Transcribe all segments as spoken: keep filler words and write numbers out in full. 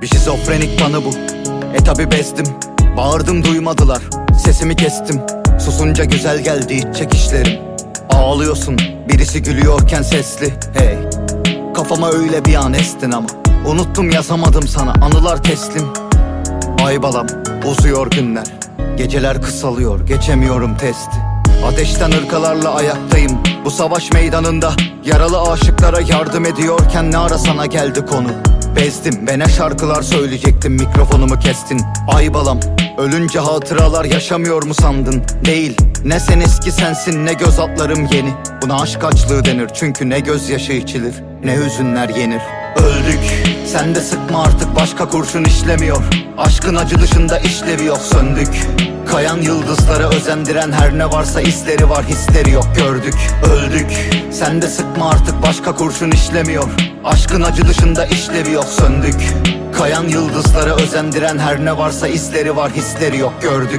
Bir şizofrenik tanı bu. E tabi bezdim. Bağırdım duymadılar. Sesimi kestim. Susunca güzel geldi iç çekişlerim. Ağlıyorsun birisi gülüyorken sesli. Hey, kafama öyle bir an estin ama unuttum yazamadım sana anılar teslim. Ay balam uzuyor günler. Geceler kısalıyor geçemiyorum testi. Ateşten ırkalarla ayaktayım bu savaş meydanında. Yaralı aşıklara yardım ediyorken ne ara sana geldi konu. Bezdim ve ne şarkılar söyleyecektim, mikrofonumu kestin. Ay balam, ölünce hatıralar yaşamıyor mu sandın? Değil, ne sen eski sensin ne göz altlarım yeni. Buna aşk açlığı denir çünkü ne gözyaşı içilir ne hüzünler yenir. Öldük, sen de sıkma artık başka kurşun işlemiyor. Aşkın acı dışında işlevi yok, söndük. Kayan yıldızlara özendiren her ne varsa izleri var, hisleri yok, gördük. Öldük, sen de sıkma artık başka kurşun işlemiyor. Aşkın acı dışında işlevi yok, söndük. Kayan yıldızlara özendiren her ne varsa izleri var, hisleri yok, gördük.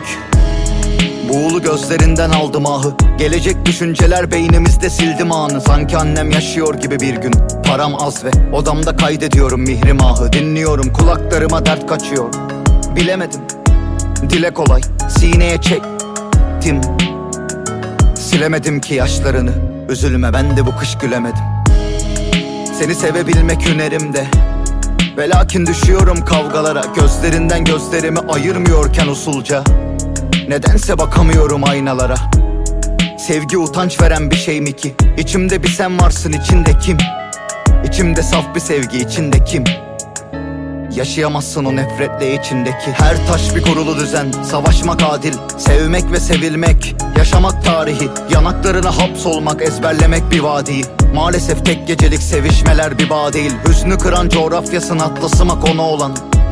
Buğulu gözlerinden aldım ahı. Gelecek düşünceler beynimizde sildim anı. Sanki annem yaşıyor gibi bir gün. Param az ve odamda kaydediyorum mihrimahı. Dinliyorum kulaklarıma dert kaçıyor. Bilemedim, dile kolay sineye çektim. Silemedim ki yaşlarını. Üzülme ben de bu kış gülemedim. Seni sevebilmek hünerimde. Ve lakin düşüyorum kavgalara. Gözlerinden gözlerimi ayırmıyorken usulca. Nedense bakamıyorum aynalara. Sevgi utanç veren bir şey mi ki? İçimde bir sen varsın, içinde kim? İçimde saf bir sevgi, içinde kim? Yaşayamazsın o nefretle içindeki. Her taş bir kurulu düzen, savaşmak adil. Sevmek ve sevilmek, yaşamak tarihi. Yanaklarına hapsolmak, ezberlemek bir vadiyi. Maalesef tek gecelik sevişmeler bir bağ değil. Hüznü kıran coğrafyasın atlasıma konu olan.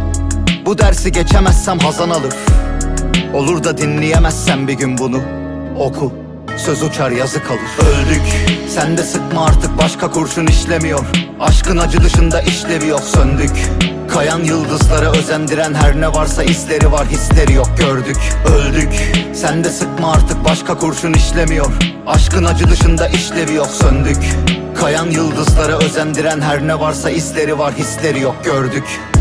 Bu dersi geçemezsem hazan alır. Olur da dinleyemezsen bir gün bunu, oku, söz uçar yazı kalır. Öldük, sen de sıkma artık başka kurşun işlemiyor. Aşkın acı dışında işlevi yok, söndük. Kayan yıldızlara özendiren her ne varsa izleri var, hisleri yok, gördük. Öldük, sen de sıkma artık başka kurşun işlemiyor. Aşkın acı dışında işlevi yok, söndük. Kayan yıldızlara özendiren her ne varsa izleri var, hisleri yok, gördük.